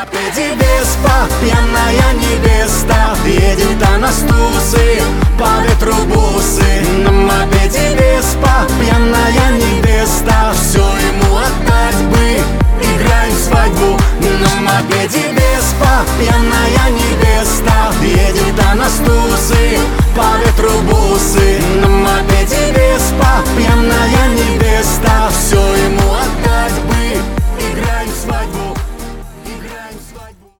мопеде Веспа, пьяная невеста, едет она с тусы, по ветру бусы. На мопеде Веспа, пьяная невеста, все ему отдать бы, играем свадьбу. На мопеде Веспа, пьяная невеста, едет она с тусы, по ветру бусы. На мопеде Веспа,